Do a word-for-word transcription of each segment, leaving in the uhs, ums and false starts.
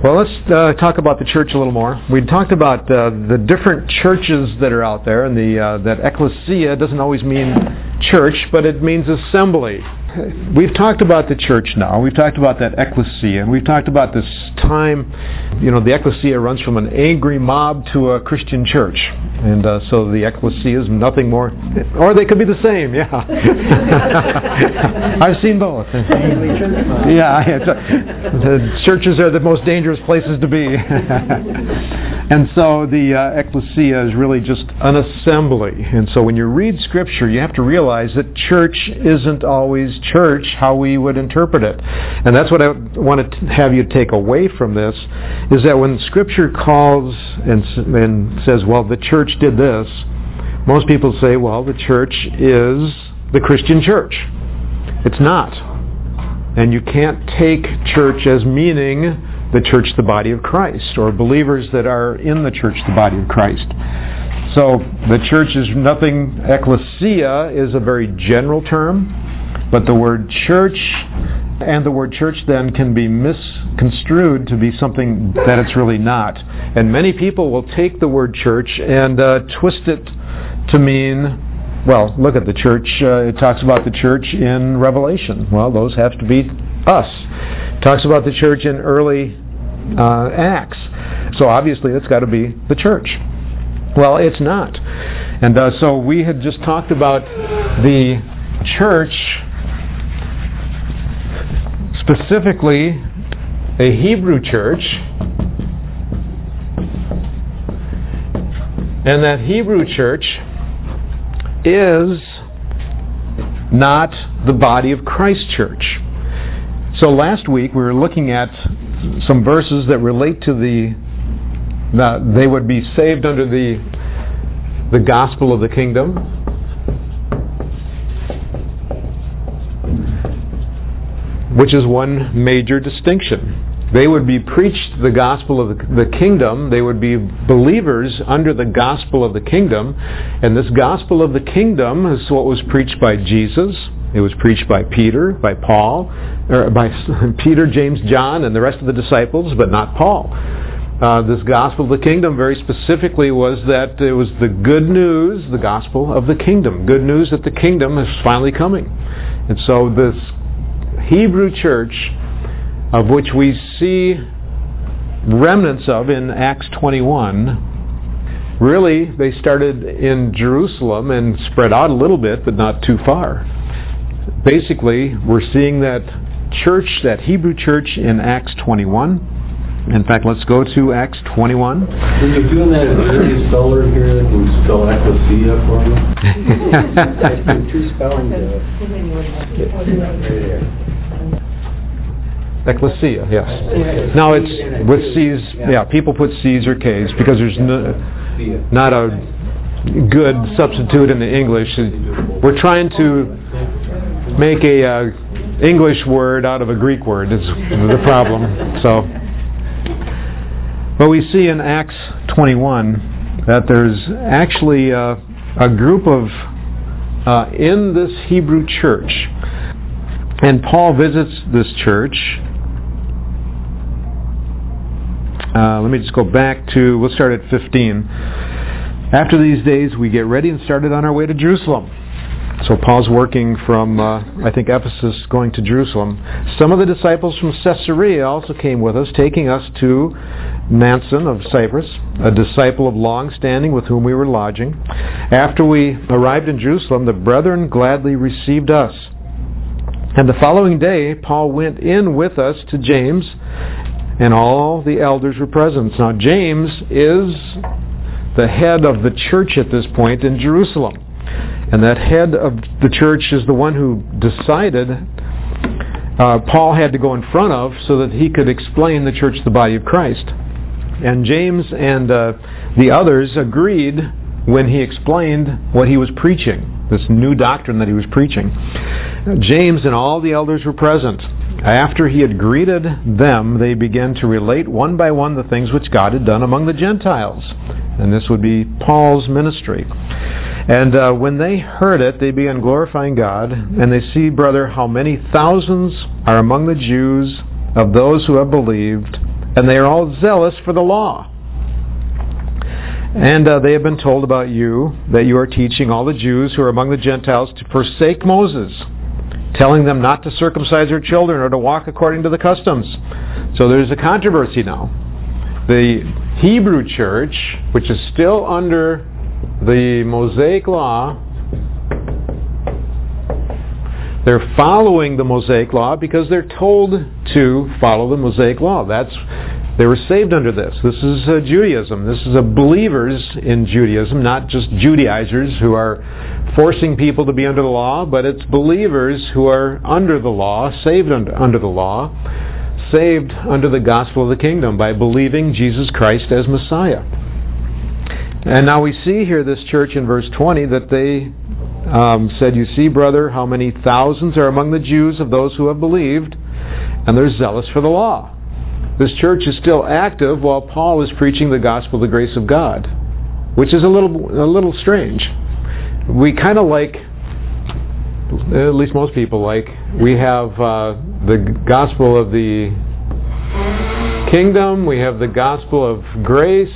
Well, let's uh, talk about the church a little more. We talked about uh, the different churches that are out there, and the uh, that ecclesia doesn't always mean church, but it means assembly. We've talked about the church now. We've talked about that ecclesia, and we've talked about this time. You know, the ecclesia runs from an angry mob to a Christian church, and uh, so the ecclesia is nothing more, or they could be the same. Yeah, I've seen both. Yeah, it's, uh, the churches are the most dangerous places to be, and so the uh, ecclesia is really just an assembly. And so when you read Scripture, you have to realize that church isn't always church how we would interpret it. And that's what I want to have you take away from this, is that when Scripture calls and, and says, well, the church did this, most people say, well, the church is the Christian church. It's not. And you can't take church as meaning the church, the body of Christ, or believers that are in the church, the body of Christ. So the church is nothing, ecclesia is a very general term, but the word church and the word church then can be misconstrued to be something that it's really not. And many people will take the word church and uh, twist it to mean, well, look at the church. Uh, it talks about the church in Revelation. Well, those have to be us. It talks about the church in early uh, Acts. So obviously it's got to be the church. Well, it's not. And uh, so we had just talked about the church, specifically a Hebrew church, and that Hebrew church is not the body of Christ church. So last week we were looking at some verses that relate to the, that they would be saved under the the gospel of the kingdom, which is one major distinction. They would be preached the gospel of the, the kingdom. They would be believers under the gospel of the kingdom. And this gospel of the kingdom is what was preached by Jesus. It was preached by Peter, by Paul, or by Peter, James, John, and the rest of the disciples, but not Paul. Uh, this gospel of the kingdom very specifically was that it was the good news, the gospel of the kingdom. Good news that the kingdom is finally coming. And so this Hebrew church, of which we see remnants of in Acts twenty-one, really they started in Jerusalem and spread out a little bit, but not too far. Basically, we're seeing that church, that Hebrew church in Acts twenty-one. In fact, let's go to Acts twenty-one. When you're doing that, is there any speller here that can spell ecclesia for you? Two spelling. Ecclesia, yes. Now it's with C's, yeah, people put C's or K's because there's no, not a good substitute in the English. We're trying to make a uh, English word out of a Greek word is the problem. So, but we see in Acts twenty-one that there's actually uh, a group of, uh, in this Hebrew church, and Paul visits this church. Uh, let me just go back to, we'll start at fifteen. After these days, we get ready and started on our way to Jerusalem. So Paul's working from, uh, I think, Ephesus, going to Jerusalem. Some of the disciples from Caesarea also came with us, taking us to Mnason of Cyprus, a disciple of long standing with whom we were lodging. After we arrived in Jerusalem, the brethren gladly received us. And the following day, Paul went in with us to James, and all the elders were present. Now, James is the head of the church at this point in Jerusalem. And that head of the church is the one who decided uh, Paul had to go in front of so that he could explain the church, the body of Christ. And James and uh, the others agreed when he explained what he was preaching, this new doctrine that he was preaching. James and all the elders were present. After he had greeted them, they began to relate one by one the things which God had done among the Gentiles. And this would be Paul's ministry. And uh, when they heard it, they began glorifying God. And they see, brother, how many thousands are among the Jews of those who have believed, and they are all zealous for the law. And uh, they have been told about you that you are teaching all the Jews who are among the Gentiles to forsake Moses, telling them not to circumcise their children or to walk according to the customs. So there's a controversy now. The Hebrew church, which is still under the Mosaic law, they're following the Mosaic law because they're told to follow the Mosaic law. That's They were saved under this. This is uh, Judaism. This is a believers in Judaism, not just Judaizers who are forcing people to be under the law, but it's believers who are under the law, saved under, under the law, saved under the gospel of the kingdom by believing Jesus Christ as Messiah. And now we see here this church in verse twenty that they um, said, "You see, brother, how many thousands are among the Jews of those who have believed, and they're zealous for the law." This church is still active while Paul is preaching the gospel of the grace of God, which is a little a little strange. We kind of like, at least most people like, we have uh, the gospel of the kingdom, we have the gospel of grace.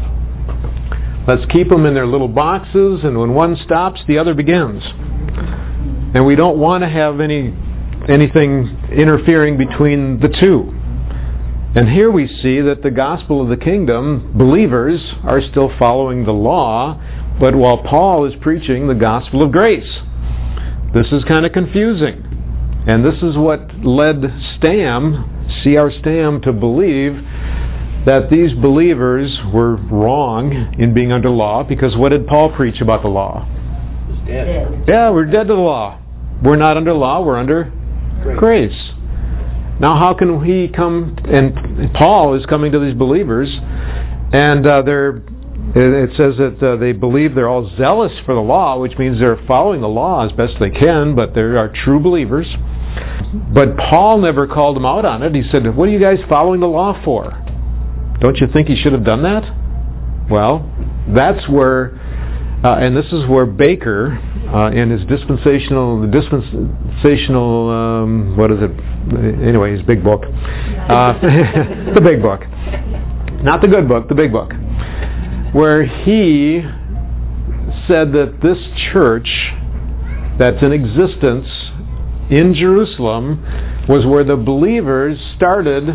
Let's keep them in their little boxes, and when one stops, the other begins. And we don't want to have any anything interfering between the two. And here we see that the gospel of the kingdom, believers are still following the law, but while Paul is preaching the gospel of grace. This is kind of confusing. And this is what led Stam, C R Stam, to believe that these believers were wrong in being under law, because what did Paul preach about the law? Dead. Yeah, we're dead to the law. We're not under law, we're under grace. grace. Now how can he come, and Paul is coming to these believers, and uh, they're, it says that uh, they believe they're all zealous for the law, which means they're following the law as best they can, but they are true believers. But Paul never called them out on it. He said, "What are you guys following the law for? Don't you think he should have done that?" Well, that's where, uh, and this is where Baker, uh, in his dispensational, the dispensational, um, what is it? Anyway, his big book, uh, the big book, not the good book, the big book, where he said that this church that's in existence in Jerusalem was where the believers started.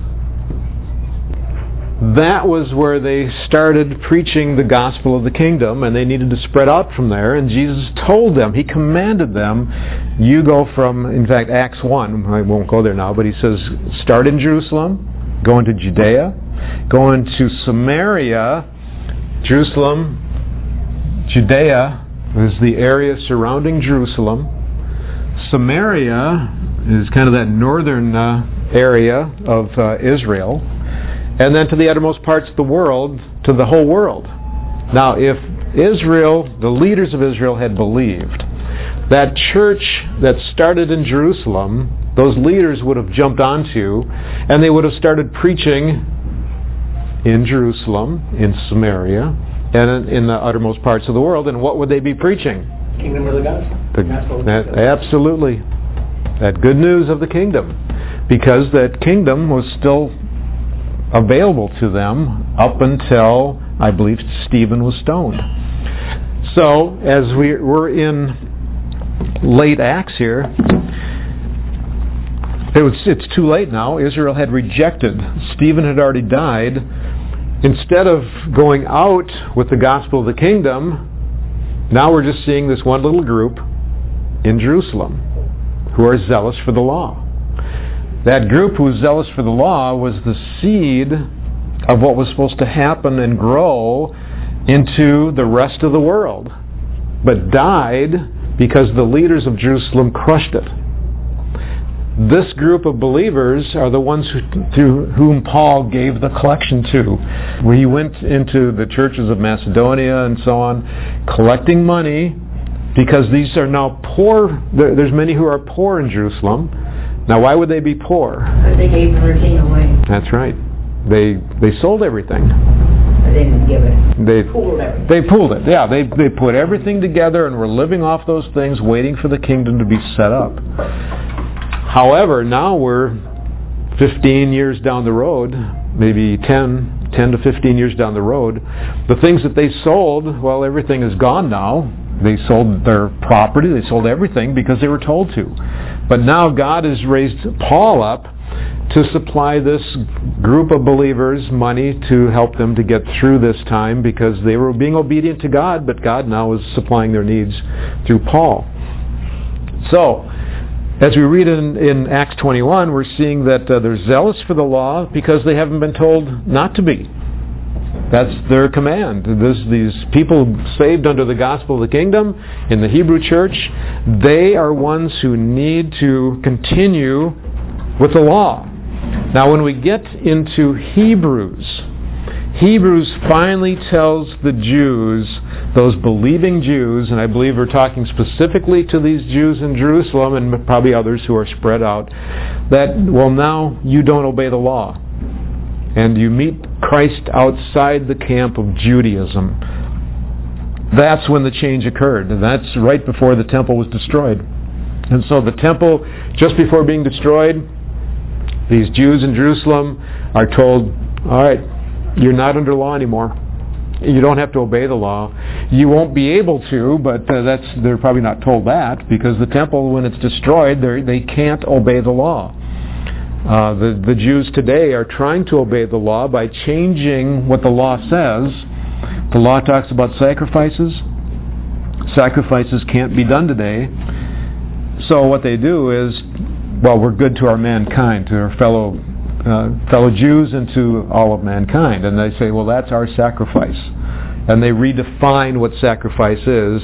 That was where they started preaching the gospel of the kingdom, and they needed to spread out from there. And Jesus told them, he commanded them, you go from, in fact, Acts one, I won't go there now, but he says, start in Jerusalem, go into Judea, go into Samaria. Jerusalem, Judea is the area surrounding Jerusalem. Samaria is kind of that northern uh, area of uh, Israel. And then to the uttermost parts of the world, to the whole world. Now, if Israel, the leaders of Israel had believed, that church that started in Jerusalem, those leaders would have jumped onto, and they would have started preaching in Jerusalem, in Samaria, and in the uttermost parts of the world. And what would they be preaching? Kingdom of the gospel. The, gospel that, absolutely. That good news of the kingdom. Because that kingdom was still available to them up until, I believe, Stephen was stoned. So, as we, we're in late Acts here, it was, it's too late now. Israel had rejected. Stephen had already died. Instead of going out with the gospel of the kingdom, now we're just seeing this one little group in Jerusalem who are zealous for the law. That group who was zealous for the law was the seed of what was supposed to happen and grow into the rest of the world, but died because the leaders of Jerusalem crushed it. This group of believers are the ones who, to whom Paul gave the collection to. Where he went into the churches of Macedonia and so on, collecting money, because these are now poor. There, there's many who are poor in Jerusalem. Now, why would they be poor? Because they gave everything away. That's right. They they sold everything. They didn't give it. They pooled everything. They pooled it. Yeah, they they put everything together and were living off those things, waiting for the kingdom to be set up. However, now we're fifteen years down the road, maybe ten, ten to fifteen years down the road, the things that they sold, well, everything is gone now. They sold their property, they sold everything because they were told to. But now God has raised Paul up to supply this group of believers money to help them to get through this time, because they were being obedient to God, but God now is supplying their needs through Paul. So, as we read in, in Acts twenty-one, we're seeing that uh, they're zealous for the law because they haven't been told not to be. That's their command. This, these people saved under the gospel of the kingdom in the Hebrew church, they are ones who need to continue with the law. Now when we get into Hebrews, Hebrews finally tells the Jews, those believing Jews, and I believe we're talking specifically to these Jews in Jerusalem and probably others who are spread out, that, well, now you don't obey the law. And you meet Christ outside the camp of Judaism. That's when the change occurred. And that's right before the temple was destroyed. And so the temple, just before being destroyed, these Jews in Jerusalem are told, all right, you're not under law anymore. You don't have to obey the law. You won't be able to, but uh, that's they're probably not told that, because the temple, when it's destroyed, they can't obey the law. Uh, the, the Jews today are trying to obey the law by changing what the law says. The law talks about sacrifices. Sacrifices can't be done today. So what they do is, well, we're good to our mankind, to our fellow uh, fellow Jews and to all of mankind. And they say, well, that's our sacrifice. And they redefine what sacrifice is.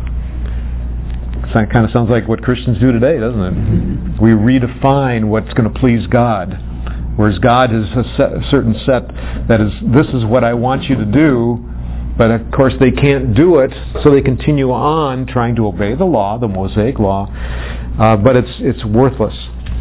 It kind of sounds like what Christians do today, doesn't it? We redefine what's going to please God. Whereas God has a, set, a certain set that is, this is what I want you to do, but of course they can't do it, so they continue on trying to obey the law, the Mosaic law, uh, but it's it's worthless.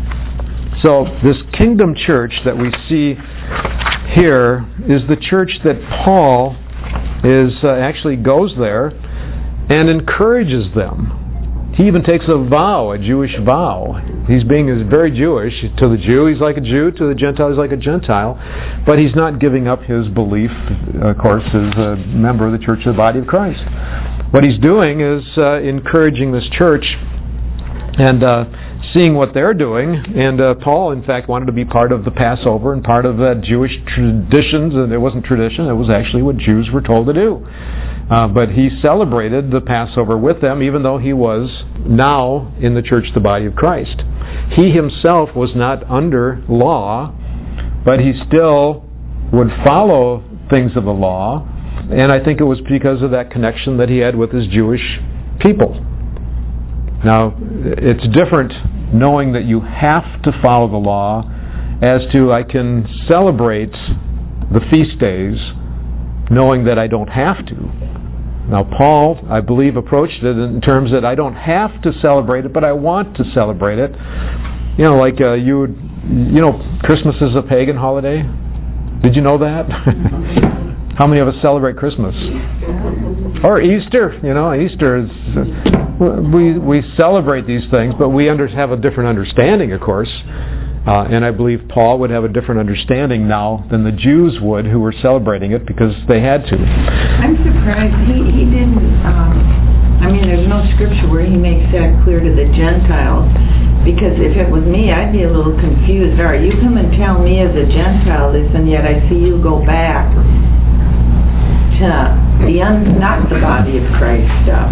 So this kingdom church that we see here is the church that Paul is uh, actually goes there and encourages them. He even takes a vow, a Jewish vow. He's being very Jewish. To the Jew, he's like a Jew. To the Gentile, he's like a Gentile. But he's not giving up his belief, of course, as a member of the church of the body of Christ. What he's doing is uh, encouraging this church and uh, seeing what they're doing. And uh, Paul, in fact, wanted to be part of the Passover and part of the Jewish traditions. And it wasn't tradition. It was actually what Jews were told to do. Uh, but he celebrated the Passover with them, even though he was now in the church, the body of Christ. He himself was not under law, but he still would follow things of the law, and I think it was because of that connection that he had with his Jewish people. Now, it's different knowing that you have to follow the law as to I can celebrate the feast days knowing that I don't have to. Now, Paul, I believe, approached it in terms that I don't have to celebrate it, but I want to celebrate it. You know, like uh, you would, you know, Christmas is a pagan holiday. Did you know that? How many of us celebrate Christmas? Or Easter, you know, Easter is, uh, we we celebrate these things, but we under, have a different understanding, of course. Uh, and I believe Paul would have a different understanding now than the Jews would, who were celebrating it because they had to. I'm surprised he, he didn't, um, I mean, there's no scripture where he makes that clear to the Gentiles, because if it was me, I'd be a little confused. All right, you come and tell me as a Gentile this, and yet I see you go back to the un, not the body of Christ stuff.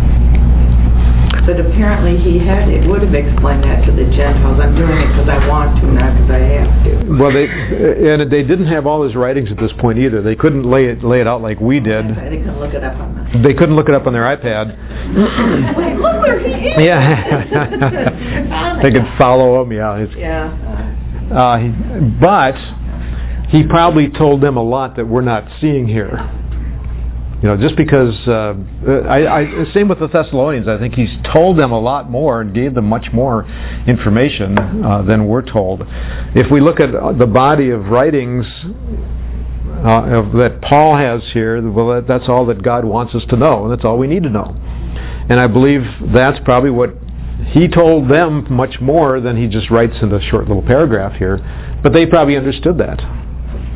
But apparently he had it would have explained that to the Gentiles. I'm doing it because I want to, not because I have to. Well, they and they didn't have all his writings at this point either. They couldn't lay it lay it out like we did. They couldn't look it up on the. They couldn't look it up on their iPad. Wait, look where he is. Yeah. They could follow him. Yeah. It's, yeah. Uh, he, but he probably told them a lot that we're not seeing here. You know, just because, uh, I, I, same with the Thessalonians, I think he's told them a lot more and gave them much more information uh, than we're told. If we look at the body of writings uh, of, that Paul has here, well, that, that's all that God wants us to know, and that's all we need to know. And I believe that's probably what he told them much more than he just writes in the short little paragraph here, but they probably understood that.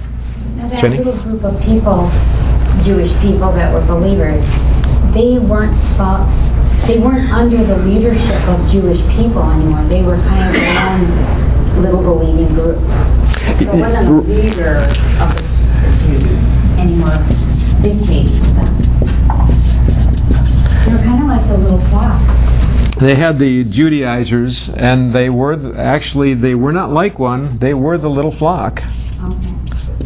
that Jenny? little group of people, Jewish people that were believers, they weren't fo- they weren't under the leadership of Jewish people anymore. They were kind of their own little believing group. So it wasn't a leader of the Jews anymore dictating to them. They were kind of like the little flock. They had the Judaizers, and they were th- actually they were not like one. They were the little flock, Okay.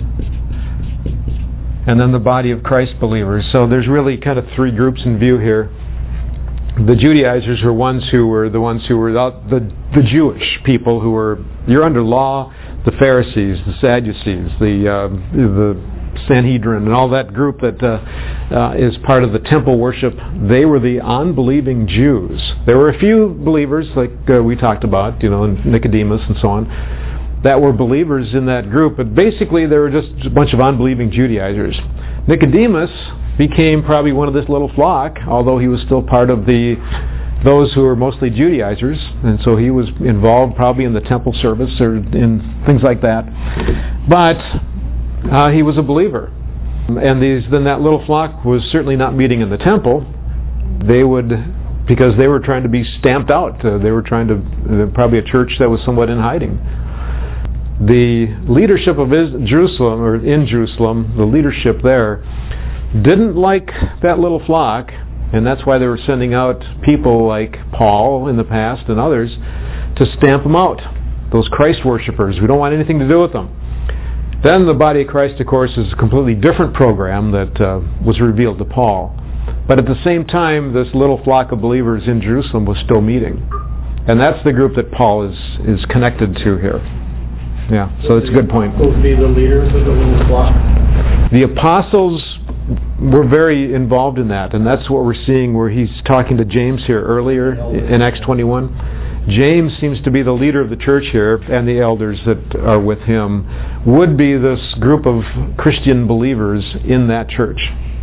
and then the body of Christ believers. So there's really kind of three groups in view here. The Judaizers were ones who were the ones who were out, the the Jewish people who were you're under law. The Pharisees, the Sadducees, the uh, the Sanhedrin, and all that group that uh, uh, is part of the temple worship. They were the unbelieving Jews. There were a few believers, like uh, we talked about, you know, Nicodemus and so on, that were believers in that group. But basically, they were just a bunch of unbelieving Judaizers. Nicodemus became probably one of this little flock, although he was still part of the those who were mostly Judaizers, and so he was involved probably in the temple service or in things like that. But uh, he was a believer, and these then that little flock was certainly not meeting in the temple. They would, because they were trying to be stamped out. Uh, they were trying to uh, probably a church that was somewhat in hiding. The leadership of Is- Jerusalem, or in Jerusalem, the leadership there didn't like that little flock. And that's why they were sending out people like Paul in the past and others to stamp them out. Those Christ worshippers. We don't want anything to do with them. Then the body of Christ, of course, is a completely different program that uh, was revealed to Paul. But at the same time, this little flock of believers in Jerusalem was still meeting. And that's the group that Paul is, is connected to here. Yeah, so that's a good point. Who would be the leaders of the little flock? The apostles were very involved in that, and that's what we're seeing where he's talking to James here earlier in Acts twenty-one. James seems to be the leader of the church here, and the elders that are with him would be this group of Christian believers in that church.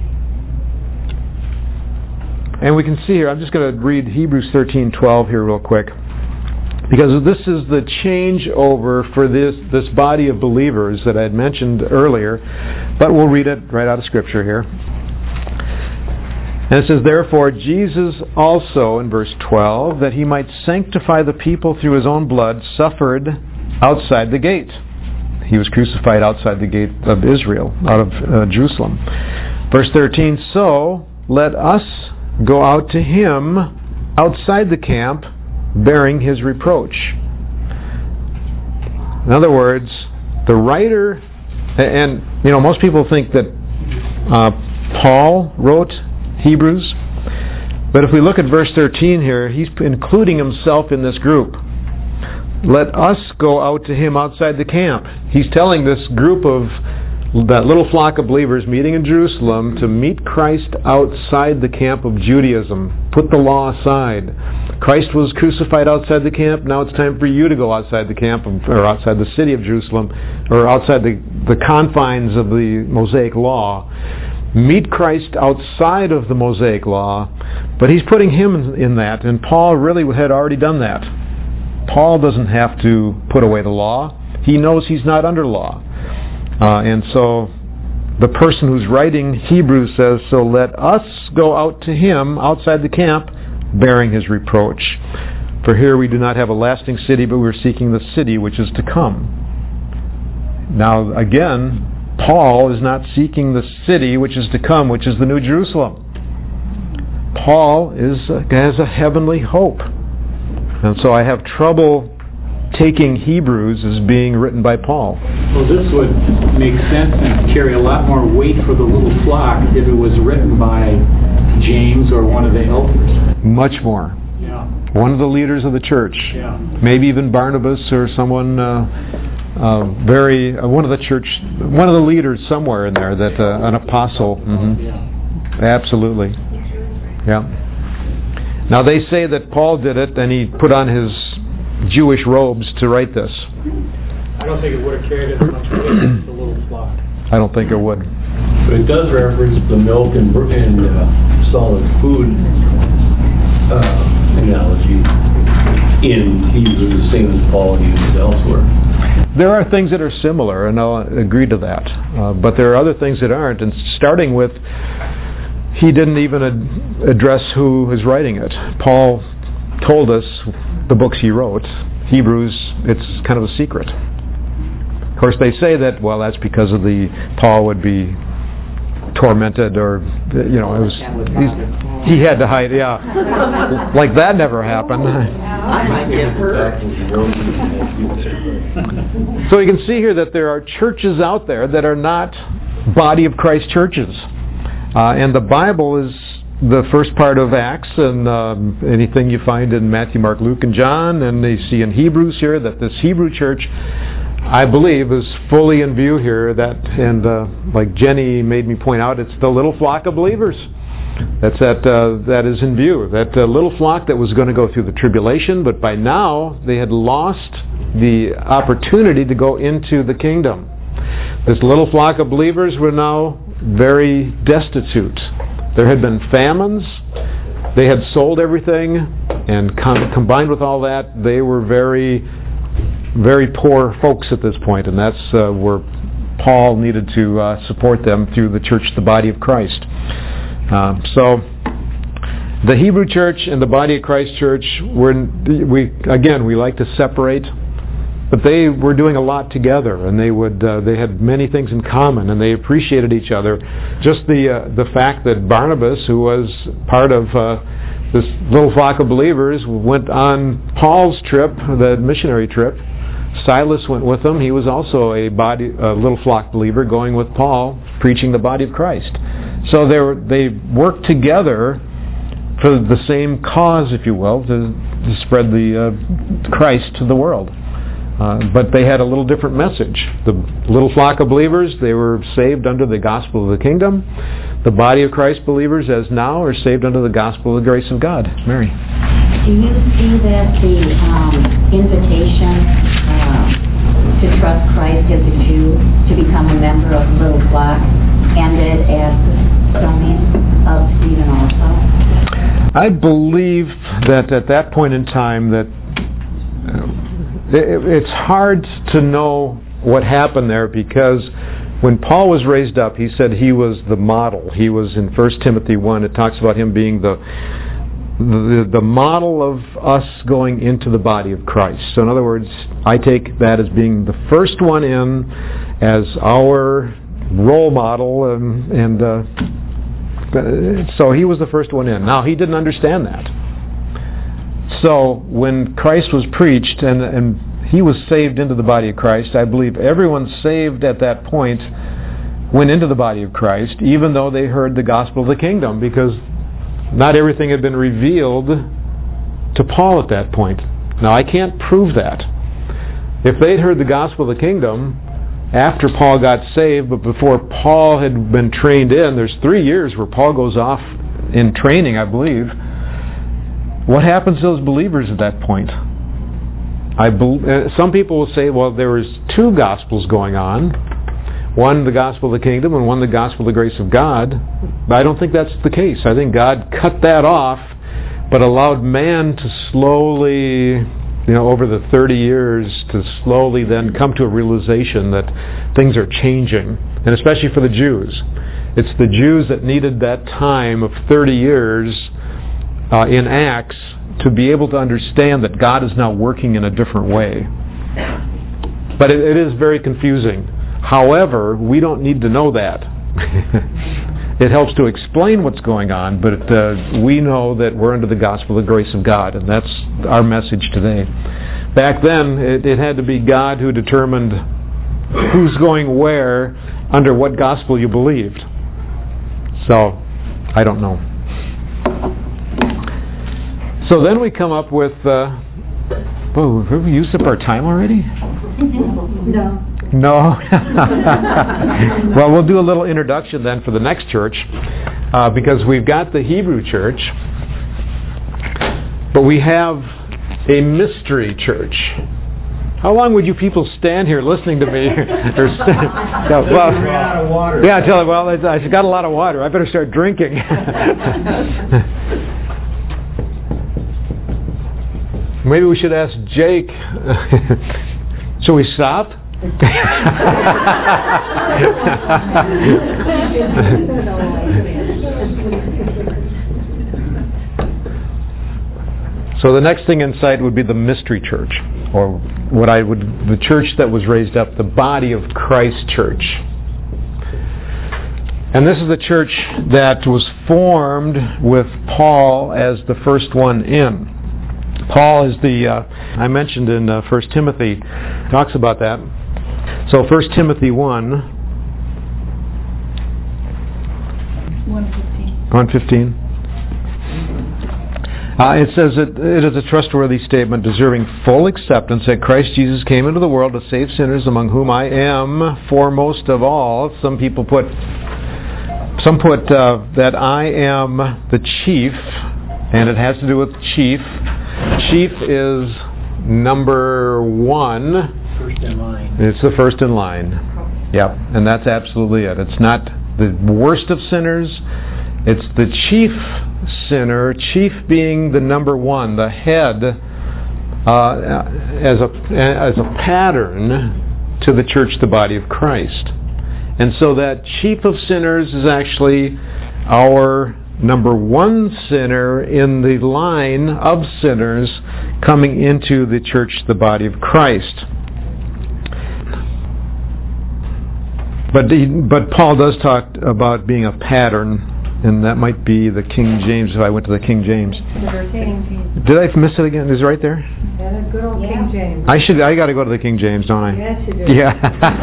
And we can see here, I'm just going to read Hebrews thirteen twelve here real quick, because this is the changeover for this, this body of believers that I had mentioned earlier, but we'll read it right out of Scripture here. And it says, therefore, Jesus also, in verse twelve, that he might sanctify the people through his own blood, suffered outside the gate. He was crucified outside the gate of Israel, out of uh, Jerusalem. Verse thirteen, so let us go out to him outside the camp, bearing his reproach. In other words, the writer, and you know, most people think that uh, Paul wrote Hebrews, but if we look at verse thirteen here, he's including himself in this group. Let us go out to him outside the camp. He's telling this group of that little flock of believers meeting in Jerusalem to meet Christ outside the camp of Judaism. Put the law aside. Christ was crucified outside the camp. Now it's time for you to go outside the camp, of, or outside the city of Jerusalem, or outside the, the confines of the Mosaic law. Meet Christ outside of the Mosaic law, but he's putting him in, in that, and Paul really had already done that. Paul doesn't have to put away the law. He knows he's not under law. Uh, and so the person who's writing Hebrews says, so let us go out to him outside the camp, bearing his reproach. For here we do not have a lasting city, but we're seeking the city which is to come. Now again, Paul is not seeking the city which is to come, which is the New Jerusalem. Paul is uh, has a heavenly hope. And so I have trouble taking Hebrews as being written by Paul. Well, this would make sense and carry a lot more weight for the little flock if it was written by James or one of the elders. Much more. Yeah. One of the leaders of the church. Yeah. Maybe even Barnabas or someone uh, uh, very, uh, one of the church, one of the leaders somewhere in there, that uh, an apostle. Mm-hmm. Yeah. Absolutely. Yeah. Now they say that Paul did it and he put on his Jewish robes to write this. I don't think it would have carried as much weight as the little flock. I don't think it would. But it does reference the milk and, and uh, solid food uh, analogy in Hebrews, the same as Paul uses elsewhere. there are things that are similar, and I'll agree to that. Uh, but there are other things that aren't. And starting with, he didn't even ad- address who is writing it. Paul told us the books he wrote. Hebrews, it's kind of a secret. Of course, they say that, well, that's because of the Paul would be tormented, or, you know, it was he had to hide. Yeah, like that never happened. I might get hurt. So you can see here that there are churches out there that are not body of Christ churches, uh, and the Bible is the first part of Acts, and um, anything you find in Matthew, Mark, Luke, and John, and they see in Hebrews here that this Hebrew church, I believe, is fully in view here. That, and uh, like Jenny made me point out, it's the little flock of believers that's that uh, that is in view. That uh, little flock that was going to go through the tribulation, but by now they had lost the opportunity to go into the kingdom. This little flock of believers were now very destitute. There had been famines. They had sold everything, and com- combined with all that, they were very, very poor folks at this point, and that's uh, where Paul needed to uh, support them through the church, the body of Christ. Uh, so, the Hebrew church and the body of Christ church, were, we again, we like to separate, but they were doing a lot together, and they would uh, they had many things in common, and they appreciated each other. Just the uh, the fact that Barnabas, who was part of uh, this little flock of believers, went on Paul's trip, the missionary trip. Silas went with him. He was also a body, a little flock believer, going with Paul, preaching the body of Christ. So they were, they worked together for the same cause, if you will, to, to spread the uh, Christ to the world. Uh, but they had a little different message. The little flock of believers, they were saved under the gospel of the kingdom. The body of Christ believers, as now, are saved under the gospel of the grace of God. Mary. Do you see that the um, invitation uh, to trust Christ as a Jew, to become a member of the little flock, ended at the stoning of Stephen also? I believe that at that point in time that uh, it's hard to know what happened there, because when Paul was raised up, he said he was the model. He was in First Timothy one. It talks about him being the, the the model of us going into the body of Christ. So in other words, I take that as being the first one in, as our role model, and, and uh, so he was the first one in. Now, he didn't understand that. So when Christ was preached and, and he was saved into the body of Christ, I believe everyone saved at that point went into the body of Christ, even though they heard the gospel of the kingdom, because not everything had been revealed to Paul at that point. Now, I can't prove that. If they'd heard the gospel of the kingdom after Paul got saved, but before Paul had been trained in, there's three years where Paul goes off in training, I believe. What happens to those believers at that point? I be, uh, some people will say, well, there was two gospels going on. One, the gospel of the kingdom, and one, the gospel of the grace of God. But I don't think that's the case. I think God cut that off, but allowed man to slowly, you know, over the thirty years, to slowly then come to a realization that things are changing. And especially for the Jews. It's the Jews that needed that time of thirty years Uh, in Acts to be able to understand that God is now working in a different way. But it, it is very confusing. However, we don't need to know that. It helps to explain what's going on, but uh, we know that we're under the gospel of the grace of God, and that's our message today. Back then, it, it had to be God who determined who's going where, under what gospel you believed. So, I don't know. So then we come up with, uh, oh, have we used up our time already? No. No? Well, we'll do a little introduction then for the next church, uh, because we've got the Hebrew church, but we have a mystery church. How long would you people stand here listening to me? or stand, no, well, ran out of water. Yeah, I tell you, well, I got a lot of water. I better start drinking. Maybe we should ask Jake. Shall we stop? So the next thing in sight would be the mystery church, or what I would, the church that was raised up, the body of Christ church. And this is the church that was formed with Paul as the first one in. Paul is the, uh, I mentioned in uh, First Timothy, talks about that. So First Timothy one, one fifteen. Uh, it says that it is a trustworthy statement deserving full acceptance that Christ Jesus came into the world to save sinners, among whom I am foremost of all. Some people put, some put uh, that I am the chief, and it has to do with chief. Chief is number one. First in line. It's the first in line. Yep, and that's absolutely it. It's not the worst of sinners. It's the chief sinner, chief being the number one, the head, uh, as a as a pattern to the church, the body of Christ. And so that chief of sinners is actually our number one sinner in the line of sinners coming into the church, the body of Christ. But the, but Paul does talk about being a pattern. And that might be the King James, if I went to the King James. Did I miss it again? Is it right there? Yeah, good old King James. I should. I got to go to the King James, don't I? Yes, you do. Yeah.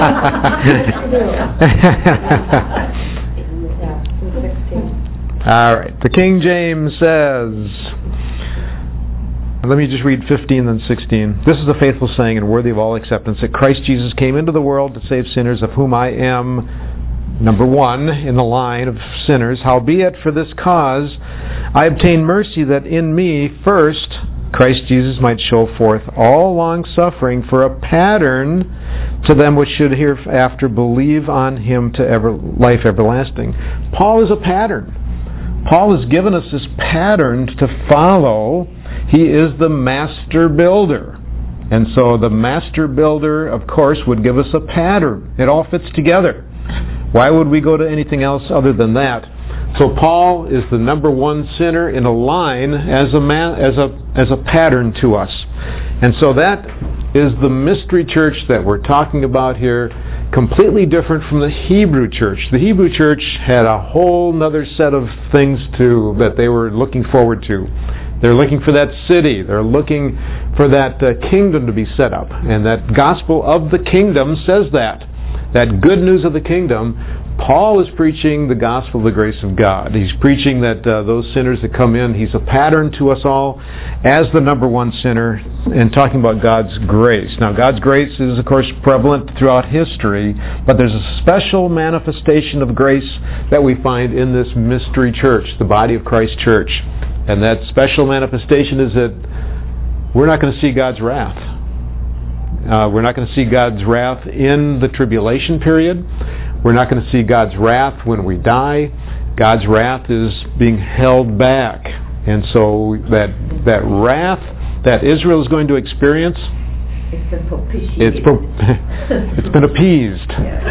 All right. The King James says, let me just read fifteen and sixteen. This is a faithful saying and worthy of all acceptance, that Christ Jesus came into the world to save sinners, of whom I am number one in the line of sinners. Howbeit for this cause I obtained mercy, that in me first Christ Jesus might show forth all long suffering for a pattern to them which should hereafter believe on him to ever life everlasting. Paul is a pattern. Paul has given us this pattern to follow. He is the master builder. And so the master builder, of course, would give us a pattern. It all fits together. Why would we go to anything else other than that? So Paul is the number one sinner in a line as a man, as a as a pattern to us. And so that is the mystery church that we're talking about here, completely different from the Hebrew church. The Hebrew church had a whole other set of things to that they were looking forward to. They're looking for that city. They're looking for that uh, kingdom to be set up. And that gospel of the kingdom says that. That good news of the kingdom. Paul is preaching the gospel of the grace of God. He's preaching that uh, those sinners that come in, he's a pattern to us all as the number one sinner, and talking about God's grace. Now, God's grace is, of course, prevalent throughout history, but there's a special manifestation of grace that we find in this mystery church, the body of Christ church. And that special manifestation is that we're not going to see God's wrath. Uh, we're not going to see God's wrath in the tribulation period. We're not going to see God's wrath when we die. God's wrath is being held back. And so that that wrath that Israel is going to experience, It's been propitiated. it's, pro- it's been appeased.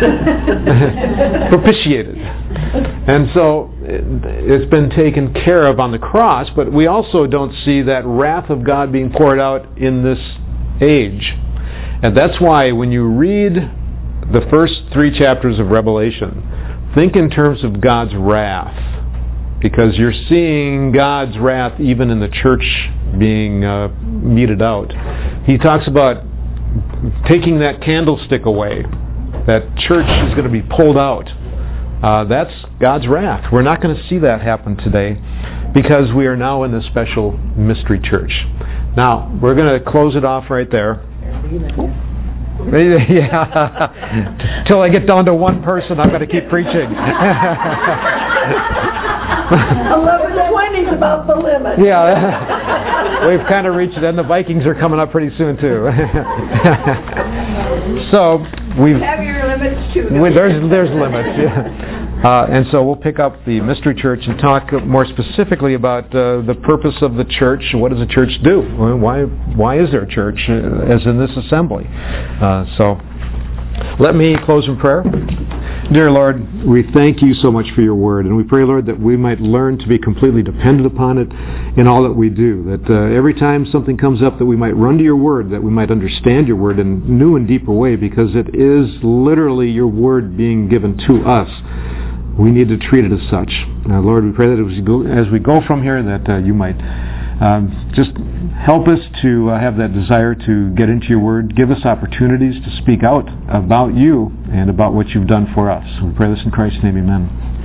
Propitiated. And so it, it's been taken care of on the cross, but we also don't see that wrath of God being poured out in this age. And that's why when you read the first three chapters of Revelation, think in terms of God's wrath, because you're seeing God's wrath even in the church being uh, meted out. He talks about taking that candlestick away. That church is going to be pulled out. Uh, that's God's wrath. We're not going to see that happen today because we are now in the special mystery church. Now, we're going to close it off right there. Yeah. Till I get down to one person, I'm going to keep preaching. eleven twenty is about the limit. Yeah. We've kind of reached it, and the Vikings are coming up pretty soon, too. So, we've... Have your limits, too. We, there's, there's limits, yeah. Uh, and so we'll pick up the mystery church and talk more specifically about uh, the purpose of the church. What does a church do? Why why is there a church uh, as in this assembly? Uh, so Let me close in prayer. Dear Lord, we thank you so much for your word, and we pray, Lord, that we might learn to be completely dependent upon it in all that we do, that uh, every time something comes up that we might run to your word, that we might understand your word in a new and deeper way, because it is literally your word being given to us. We need to treat it as such. Now, Lord, we pray that as we go, as we go from here, that uh, you might Um, just help us to uh, have that desire to get into your word. Give us opportunities to speak out about you and about what you've done for us. We pray this in Christ's name, amen.